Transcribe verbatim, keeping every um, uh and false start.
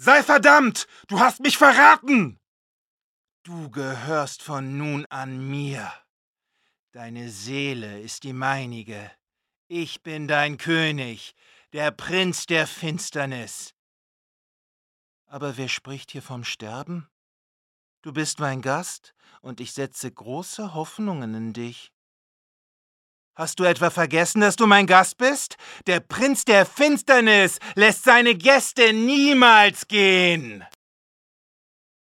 Sei verdammt! Du hast mich verraten! Du gehörst von nun an mir. Deine Seele ist die meinige. Ich bin dein König, der Prinz der Finsternis. Aber wer spricht hier vom Sterben? Du bist mein Gast, und ich setze große Hoffnungen in dich. Hast du etwa vergessen, dass du mein Gast bist? Der Prinz der Finsternis lässt seine Gäste niemals gehen.